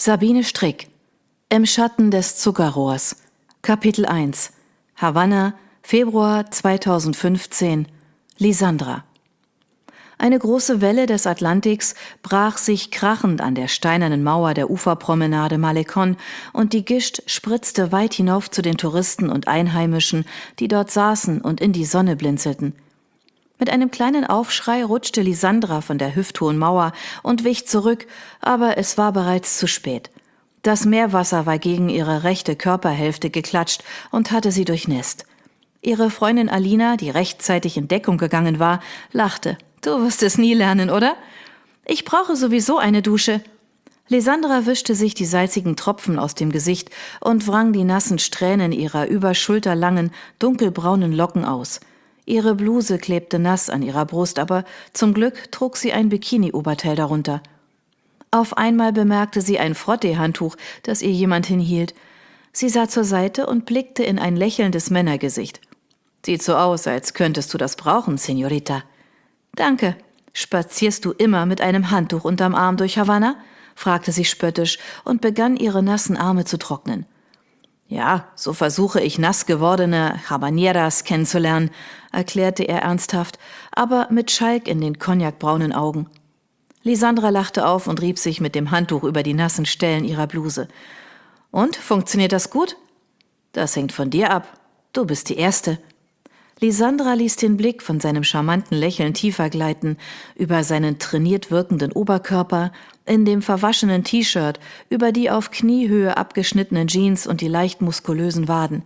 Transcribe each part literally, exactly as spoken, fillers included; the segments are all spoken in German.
Sabine Strick. Im Schatten des Zuckerrohrs. Kapitel eins. Havanna, Februar zweitausendfünfzehn. Lisandra. Eine große Welle des Atlantiks brach sich krachend an der steinernen Mauer der Uferpromenade Malecón und die Gischt spritzte weit hinauf zu den Touristen und Einheimischen, die dort saßen und in die Sonne blinzelten. Mit einem kleinen Aufschrei rutschte Lisandra von der hüfthohen Mauer und wich zurück, aber es war bereits zu spät. Das Meerwasser war gegen ihre rechte Körperhälfte geklatscht und hatte sie durchnässt. Ihre Freundin Alina, die rechtzeitig in Deckung gegangen war, lachte. »Du wirst es nie lernen, oder? Ich brauche sowieso eine Dusche.« Lisandra wischte sich die salzigen Tropfen aus dem Gesicht und wrang die nassen Strähnen ihrer überschulterlangen, dunkelbraunen Locken aus. Ihre Bluse klebte nass an ihrer Brust, aber zum Glück trug sie ein Bikini-Oberteil darunter. Auf einmal bemerkte sie ein Frottee-Handtuch, das ihr jemand hinhielt. Sie sah zur Seite und blickte in ein lächelndes Männergesicht. »Sieht so aus, als könntest du das brauchen, Señorita.« »Danke. Spazierst du immer mit einem Handtuch unterm Arm durch Havanna?« fragte sie spöttisch und begann, ihre nassen Arme zu trocknen. »Ja, so versuche ich nass gewordene Habaneras kennenzulernen«, erklärte er ernsthaft, aber mit Schalk in den cognacbraunen Augen. Lisandra lachte auf und rieb sich mit dem Handtuch über die nassen Stellen ihrer Bluse. »Und, funktioniert das gut?« »Das hängt von dir ab. Du bist die Erste.« Lisandra ließ den Blick von seinem charmanten Lächeln tiefer gleiten, über seinen trainiert wirkenden Oberkörper, in dem verwaschenen T-Shirt, über die auf Kniehöhe abgeschnittenen Jeans und die leicht muskulösen Waden.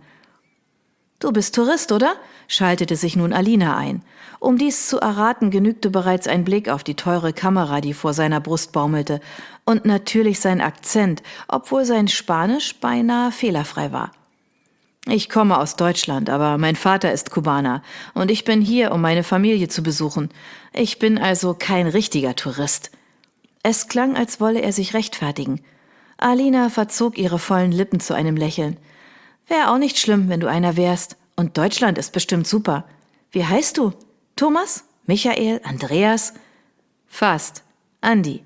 »Du bist Tourist, oder?« schaltete sich nun Alina ein. Um dies zu erraten, genügte bereits ein Blick auf die teure Kamera, die vor seiner Brust baumelte, und natürlich sein Akzent, obwohl sein Spanisch beinahe fehlerfrei war. »Ich komme aus Deutschland, aber mein Vater ist Kubaner und ich bin hier, um meine Familie zu besuchen. Ich bin also kein richtiger Tourist.« Es klang, als wolle er sich rechtfertigen. Alina verzog ihre vollen Lippen zu einem Lächeln. »Wäre auch nicht schlimm, wenn du einer wärst. Und Deutschland ist bestimmt super. Wie heißt du? Thomas? Michael? Andreas?« »Fast. Andi.«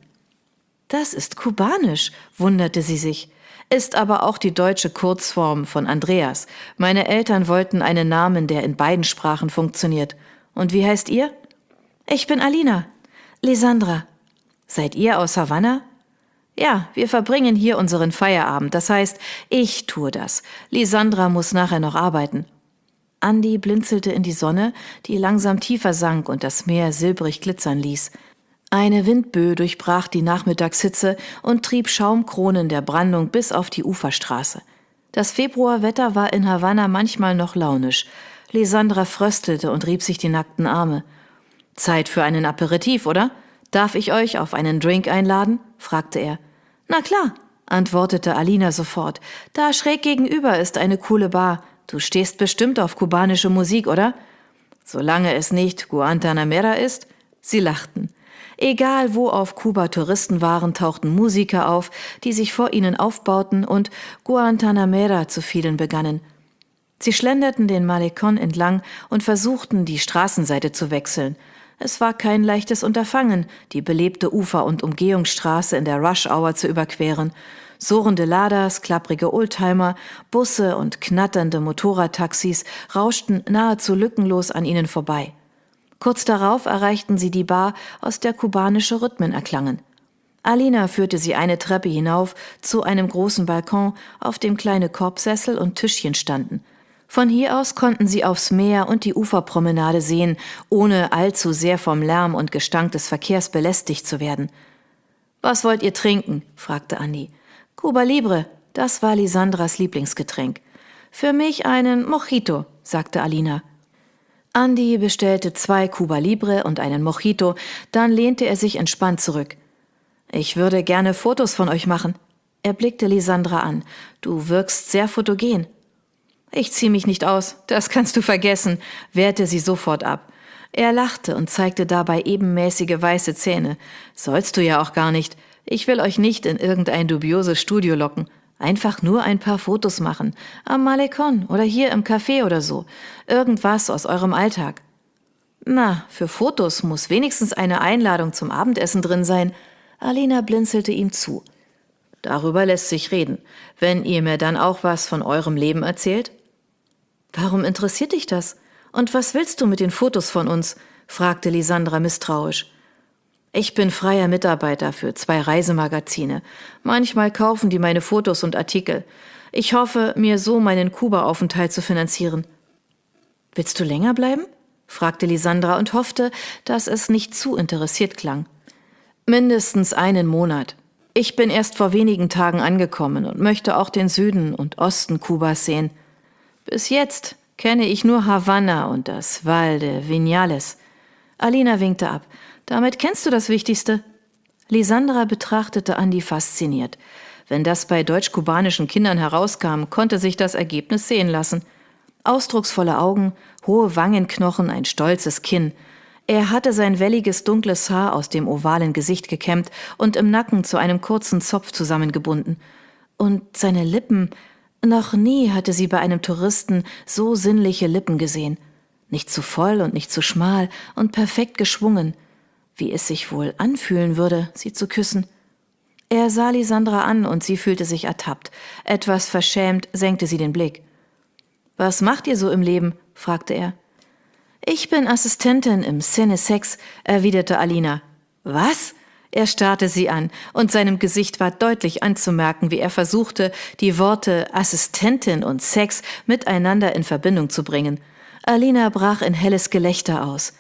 »Das ist kubanisch«, wunderte sie sich. »Ist aber auch die deutsche Kurzform von Andreas. Meine Eltern wollten einen Namen, der in beiden Sprachen funktioniert. Und wie heißt ihr?« »Ich bin Alina.« »Lisandra.« »Seid ihr aus Havanna?« »Ja, wir verbringen hier unseren Feierabend. Das heißt, ich tue das. Lisandra muss nachher noch arbeiten.« Andi blinzelte in die Sonne, die langsam tiefer sank und das Meer silbrig glitzern ließ. Eine Windböe durchbrach die Nachmittagshitze und trieb Schaumkronen der Brandung bis auf die Uferstraße. Das Februarwetter war in Havanna manchmal noch launisch. Lisandra fröstelte und rieb sich die nackten Arme. »Zeit für einen Aperitif, oder? Darf ich euch auf einen Drink einladen?« fragte er. »Na klar«, antwortete Alina sofort. »Da schräg gegenüber ist eine coole Bar. Du stehst bestimmt auf kubanische Musik, oder?« »Solange es nicht Guantanamera ist?« Sie lachten. Egal, wo auf Kuba Touristen waren, tauchten Musiker auf, die sich vor ihnen aufbauten und Guantanamera zu vielen begannen. Sie schlenderten den Malecón entlang und versuchten, die Straßenseite zu wechseln. Es war kein leichtes Unterfangen, die belebte Ufer- und Umgehungsstraße in der Rush-Hour zu überqueren. Surrende Ladas, klapprige Oldtimer, Busse und knatternde Motorradtaxis rauschten nahezu lückenlos an ihnen vorbei. Kurz darauf erreichten sie die Bar, aus der kubanische Rhythmen erklangen. Alina führte sie eine Treppe hinauf zu einem großen Balkon, auf dem kleine Korbsessel und Tischchen standen. Von hier aus konnten sie aufs Meer und die Uferpromenade sehen, ohne allzu sehr vom Lärm und Gestank des Verkehrs belästigt zu werden. »Was wollt ihr trinken?« fragte Andi. »Cuba Libre«, das war Lisandras Lieblingsgetränk. »Für mich einen Mojito«, sagte Alina. Andi bestellte zwei Cuba Libre und einen Mojito, dann lehnte er sich entspannt zurück. »Ich würde gerne Fotos von euch machen.« Er blickte Lisandra an. »Du wirkst sehr fotogen.« »Ich zieh mich nicht aus, das kannst du vergessen«, wehrte sie sofort ab. Er lachte und zeigte dabei ebenmäßige weiße Zähne. »Sollst du ja auch gar nicht. Ich will euch nicht in irgendein dubioses Studio locken. Einfach nur ein paar Fotos machen. Am Malecón oder hier im Café oder so. Irgendwas aus eurem Alltag.« »Na, für Fotos muss wenigstens eine Einladung zum Abendessen drin sein.« Alina blinzelte ihm zu. Darüber lässt sich reden, wenn ihr mir dann auch was von eurem Leben erzählt. Warum interessiert dich das? Und was willst du mit den Fotos von uns? Fragte Lisandra misstrauisch. Ich bin freier Mitarbeiter für zwei Reisemagazine. Manchmal kaufen die meine Fotos und Artikel. Ich hoffe, mir so meinen Kuba-Aufenthalt zu finanzieren. Willst du länger bleiben? Fragte Lisandra und hoffte, dass es nicht zu interessiert klang. Mindestens einen Monat. Ich bin erst vor wenigen Tagen angekommen und möchte auch den Süden und Osten Kubas sehen. Bis jetzt kenne ich nur Havanna und das Val de Viñales. Alina winkte ab. Damit kennst du das Wichtigste. Lisandra betrachtete Andi fasziniert. Wenn das bei deutsch-kubanischen Kindern herauskam, konnte sich das Ergebnis sehen lassen. Ausdrucksvolle Augen, hohe Wangenknochen, ein stolzes Kinn. Er hatte sein welliges, dunkles Haar aus dem ovalen Gesicht gekämmt und im Nacken zu einem kurzen Zopf zusammengebunden. Und seine Lippen, noch nie hatte sie bei einem Touristen so sinnliche Lippen gesehen. Nicht zu voll und nicht zu schmal und perfekt geschwungen. Wie es sich wohl anfühlen würde, sie zu küssen. Er sah Lisandra an und sie fühlte sich ertappt. Etwas verschämt senkte sie den Blick. »Was macht ihr so im Leben?« fragte er. »Ich bin Assistentin im Cinesex«, erwiderte Alina. »Was?« Er starrte sie an, und seinem Gesicht war deutlich anzumerken, wie er versuchte, die Worte Assistentin und Sex miteinander in Verbindung zu bringen. Alina brach in helles Gelächter aus.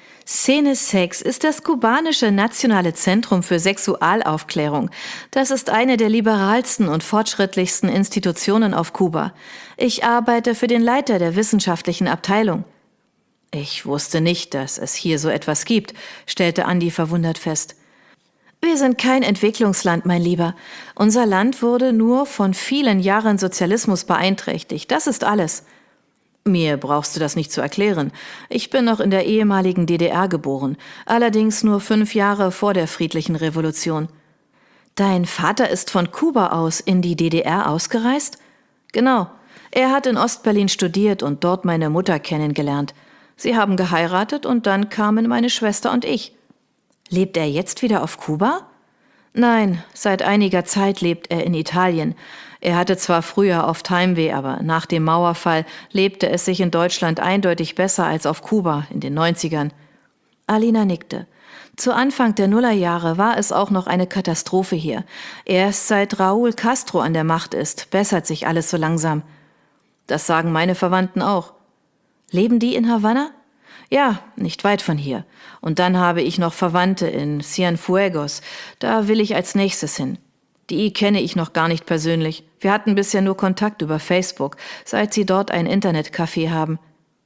Cinesex ist das kubanische nationale Zentrum für Sexualaufklärung. Das ist eine der liberalsten und fortschrittlichsten Institutionen auf Kuba. Ich arbeite für den Leiter der wissenschaftlichen Abteilung. Ich wusste nicht, dass es hier so etwas gibt, stellte Andi verwundert fest. Wir sind kein Entwicklungsland, mein Lieber. Unser Land wurde nur von vielen Jahren Sozialismus beeinträchtigt. Das ist alles. Mir brauchst du das nicht zu erklären. Ich bin noch in der ehemaligen D D R geboren, allerdings nur fünf Jahre vor der friedlichen Revolution. Dein Vater ist von Kuba aus in die D D R ausgereist? Genau. Er hat in Ostberlin studiert und dort meine Mutter kennengelernt. Sie haben geheiratet und dann kamen meine Schwester und ich. Lebt er jetzt wieder auf Kuba? Nein, seit einiger Zeit lebt er in Italien. Er hatte zwar früher oft Heimweh, aber nach dem Mauerfall lebte es sich in Deutschland eindeutig besser als auf Kuba in den neunzigern. Alina nickte. Zu Anfang der Nullerjahre war es auch noch eine Katastrophe hier. Erst seit Raúl Castro an der Macht ist, bessert sich alles so langsam. Das sagen meine Verwandten auch. Leben die in Havanna? Ja, nicht weit von hier. Und dann habe ich noch Verwandte in Cienfuegos. Da will ich als nächstes hin. Die kenne ich noch gar nicht persönlich. Wir hatten bisher nur Kontakt über Facebook, seit sie dort ein Internetcafé haben.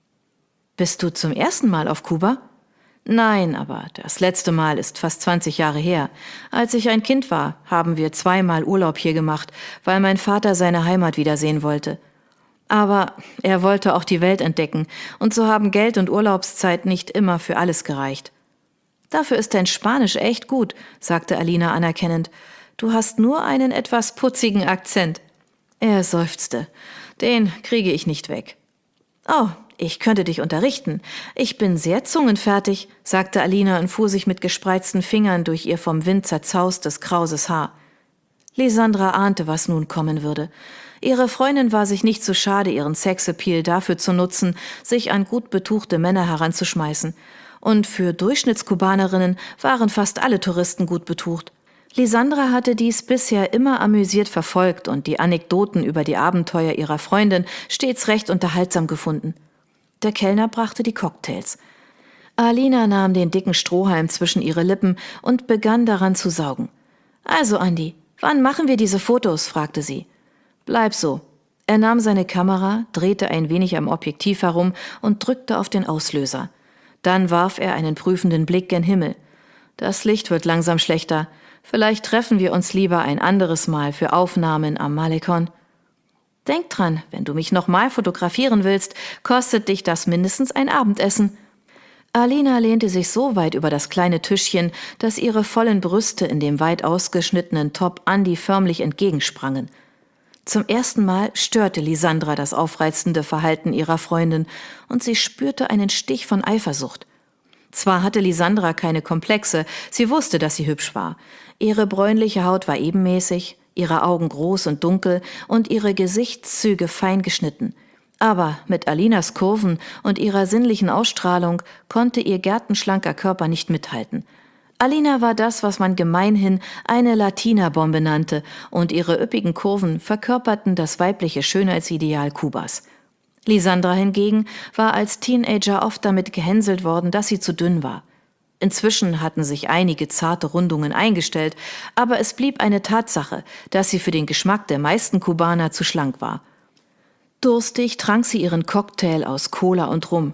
Bist du zum ersten Mal auf Kuba? Nein, aber das letzte Mal ist fast zwanzig Jahre her. Als ich ein Kind war, haben wir zweimal Urlaub hier gemacht, weil mein Vater seine Heimat wiedersehen wollte. Aber er wollte auch die Welt entdecken, und so haben Geld und Urlaubszeit nicht immer für alles gereicht. Dafür ist dein Spanisch echt gut, sagte Alina anerkennend. Du hast nur einen etwas putzigen Akzent. Er seufzte. Den kriege ich nicht weg. Oh, ich könnte dich unterrichten. Ich bin sehr zungenfertig, sagte Alina und fuhr sich mit gespreizten Fingern durch ihr vom Wind zerzaustes, krauses Haar. Lisandra ahnte, was nun kommen würde. Ihre Freundin war sich nicht zu schade, ihren Sexappeal dafür zu nutzen, sich an gut betuchte Männer heranzuschmeißen. Und für Durchschnittskubanerinnen waren fast alle Touristen gut betucht. Lisandra hatte dies bisher immer amüsiert verfolgt und die Anekdoten über die Abenteuer ihrer Freundin stets recht unterhaltsam gefunden. Der Kellner brachte die Cocktails. Alina nahm den dicken Strohhalm zwischen ihre Lippen und begann daran zu saugen. »Also, Andi, wann machen wir diese Fotos?« fragte sie. »Bleib so.« Er nahm seine Kamera, drehte ein wenig am Objektiv herum und drückte auf den Auslöser. Dann warf er einen prüfenden Blick gen Himmel. »Das Licht wird langsam schlechter. Vielleicht treffen wir uns lieber ein anderes Mal für Aufnahmen am Malecón. Denk dran, wenn du mich nochmal fotografieren willst, kostet dich das mindestens ein Abendessen.« Alina lehnte sich so weit über das kleine Tischchen, dass ihre vollen Brüste in dem weit ausgeschnittenen Top Andi förmlich entgegensprangen. Zum ersten Mal störte Lisandra das aufreizende Verhalten ihrer Freundin und sie spürte einen Stich von Eifersucht. Zwar hatte Lisandra keine Komplexe, sie wusste, dass sie hübsch war. Ihre bräunliche Haut war ebenmäßig, ihre Augen groß und dunkel und ihre Gesichtszüge fein geschnitten. Aber mit Alinas Kurven und ihrer sinnlichen Ausstrahlung konnte ihr gärtenschlanker Körper nicht mithalten. Alina war das, was man gemeinhin eine Latina-Bombe nannte, und ihre üppigen Kurven verkörperten das weibliche Schönheitsideal Kubas. Lisandra hingegen war als Teenager oft damit gehänselt worden, dass sie zu dünn war. Inzwischen hatten sich einige zarte Rundungen eingestellt, aber es blieb eine Tatsache, dass sie für den Geschmack der meisten Kubaner zu schlank war. Durstig trank sie ihren Cocktail aus Cola und Rum.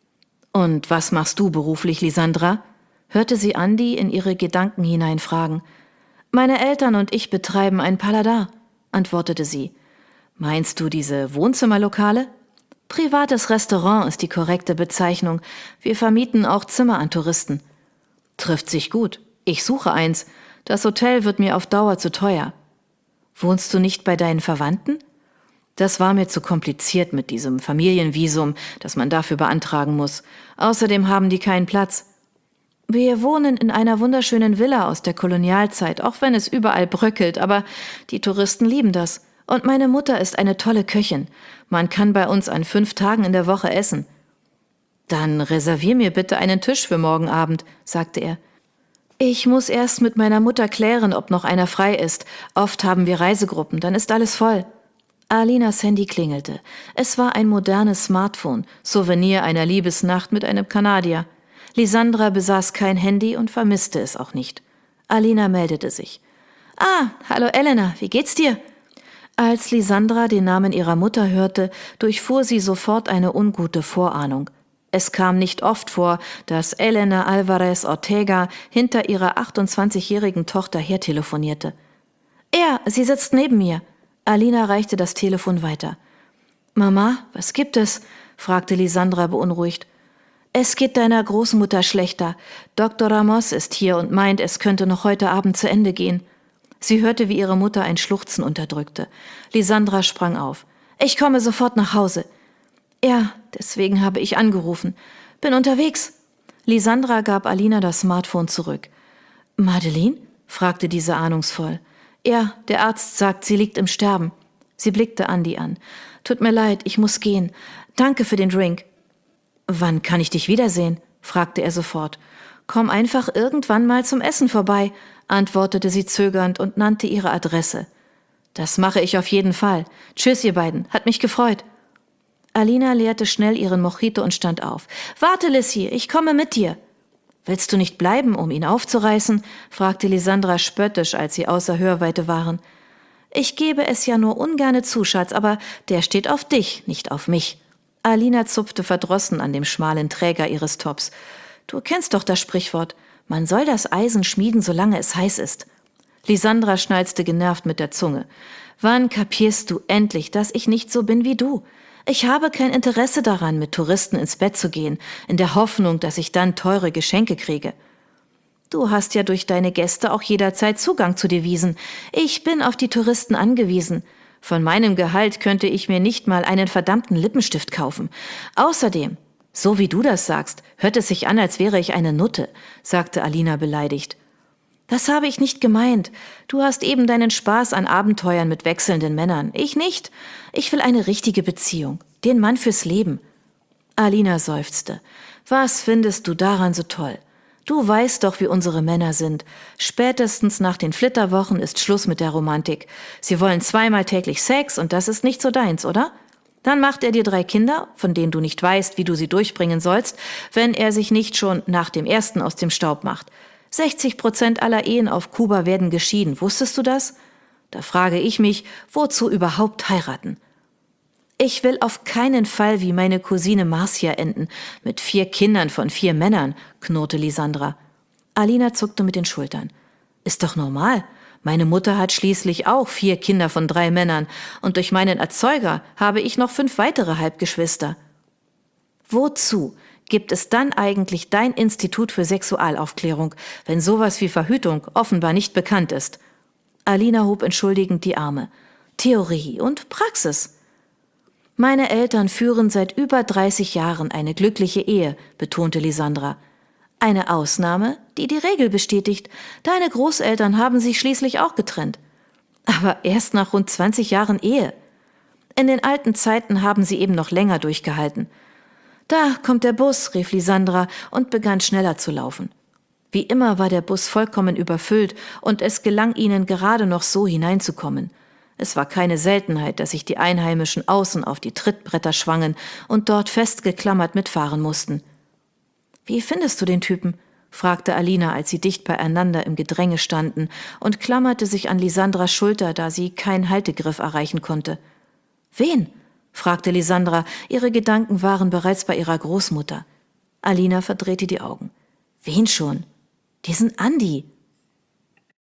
»Und was machst du beruflich, Lisandra?« hörte sie Andi in ihre Gedanken hineinfragen. »Meine Eltern und ich betreiben ein Paladar«, antwortete sie. »Meinst du diese Wohnzimmerlokale?« »Privates Restaurant ist die korrekte Bezeichnung. Wir vermieten auch Zimmer an Touristen.« »Trifft sich gut. Ich suche eins. Das Hotel wird mir auf Dauer zu teuer.« »Wohnst du nicht bei deinen Verwandten?« »Das war mir zu kompliziert mit diesem Familienvisum, das man dafür beantragen muss. Außerdem haben die keinen Platz.« »Wir wohnen in einer wunderschönen Villa aus der Kolonialzeit, auch wenn es überall bröckelt, aber die Touristen lieben das. Und meine Mutter ist eine tolle Köchin. Man kann bei uns an fünf Tagen in der Woche essen.« »Dann reservier mir bitte einen Tisch für morgen Abend«, sagte er. »Ich muss erst mit meiner Mutter klären, ob noch einer frei ist. Oft haben wir Reisegruppen, dann ist alles voll.« Alinas Handy klingelte. Es war ein modernes Smartphone, Souvenir einer Liebesnacht mit einem Kanadier. Lisandra besaß kein Handy und vermisste es auch nicht. Alina meldete sich. »Ah, hallo Elena, wie geht's dir?« Als Lisandra den Namen ihrer Mutter hörte, durchfuhr sie sofort eine ungute Vorahnung. Es kam nicht oft vor, dass Elena Alvarez Ortega hinter ihrer achtundzwanzigjährigen Tochter hertelefonierte. »Er, sie sitzt neben mir.« Alina reichte das Telefon weiter. »Mama, was gibt es?« fragte Lisandra beunruhigt. »Es geht deiner Großmutter schlechter. Doktor Ramos ist hier und meint, es könnte noch heute Abend zu Ende gehen.« Sie hörte, wie ihre Mutter ein Schluchzen unterdrückte. Lisandra sprang auf. »Ich komme sofort nach Hause.« »Ja, deswegen habe ich angerufen. Bin unterwegs.« Lisandra gab Alina das Smartphone zurück. »Madeleine?« fragte diese ahnungsvoll. »Ja, der Arzt sagt, sie liegt im Sterben.« Sie blickte Andi an. »Tut mir leid, ich muss gehen. Danke für den Drink.« »Wann kann ich dich wiedersehen?« fragte er sofort. »Komm einfach irgendwann mal zum Essen vorbei«, antwortete sie zögernd und nannte ihre Adresse. »Das mache ich auf jeden Fall. Tschüss, ihr beiden. Hat mich gefreut.« Alina leerte schnell ihren Mojito und stand auf. »Warte, Lissy, ich komme mit dir.« »Willst du nicht bleiben, um ihn aufzureißen?« fragte Lisandra spöttisch, als sie außer Hörweite waren. »Ich gebe es ja nur ungerne zu, Schatz, aber der steht auf dich, nicht auf mich.« Alina zupfte verdrossen an dem schmalen Träger ihres Tops. »Du kennst doch das Sprichwort. Man soll das Eisen schmieden, solange es heiß ist.« Lisandra schnalzte genervt mit der Zunge. »Wann kapierst du endlich, dass ich nicht so bin wie du? Ich habe kein Interesse daran, mit Touristen ins Bett zu gehen, in der Hoffnung, dass ich dann teure Geschenke kriege. Du hast ja durch deine Gäste auch jederzeit Zugang zu Devisen. Ich bin auf die Touristen angewiesen. Von meinem Gehalt könnte ich mir nicht mal einen verdammten Lippenstift kaufen. Außerdem, so wie du das sagst, hört es sich an, als wäre ich eine Nutte«, sagte Alina beleidigt. »Das habe ich nicht gemeint. Du hast eben deinen Spaß an Abenteuern mit wechselnden Männern. Ich nicht. Ich will eine richtige Beziehung. Den Mann fürs Leben.« Alina seufzte. »Was findest du daran so toll? Du weißt doch, wie unsere Männer sind. Spätestens nach den Flitterwochen ist Schluss mit der Romantik. Sie wollen zweimal täglich Sex und das ist nicht so deins, oder? Dann macht er dir drei Kinder, von denen du nicht weißt, wie du sie durchbringen sollst, wenn er sich nicht schon nach dem ersten aus dem Staub macht. sechzig Prozent aller Ehen auf Kuba werden geschieden. Wusstest du das? Da frage ich mich, wozu überhaupt heiraten? Ich will auf keinen Fall wie meine Cousine Marcia enden, mit vier Kindern von vier Männern, knurrte Lisandra. Alina zuckte mit den Schultern. Ist doch normal. Meine Mutter hat schließlich auch vier Kinder von drei Männern und durch meinen Erzeuger habe ich noch fünf weitere Halbgeschwister. Wozu gibt es dann eigentlich dein Institut für Sexualaufklärung, wenn sowas wie Verhütung offenbar nicht bekannt ist? Alina hob entschuldigend die Arme. Theorie und Praxis. Meine Eltern führen seit über dreißig Jahren eine glückliche Ehe, betonte Lisandra. Eine Ausnahme, die die Regel bestätigt. Deine Großeltern haben sich schließlich auch getrennt. Aber erst nach rund zwanzig Jahren Ehe. In den alten Zeiten haben sie eben noch länger durchgehalten. »Da kommt der Bus«, rief Lisandra und begann schneller zu laufen. Wie immer war der Bus vollkommen überfüllt und es gelang ihnen gerade noch so hineinzukommen. Es war keine Seltenheit, dass sich die Einheimischen außen auf die Trittbretter schwangen und dort festgeklammert mitfahren mussten. »Wie findest du den Typen?« fragte Alina, als sie dicht beieinander im Gedränge standen, und klammerte sich an Lisandras Schulter, da sie keinen Haltegriff erreichen konnte. »Wen?« fragte Lisandra, ihre Gedanken waren bereits bei ihrer Großmutter. Alina verdrehte die Augen. »Wen schon?« »Diesen Andi.«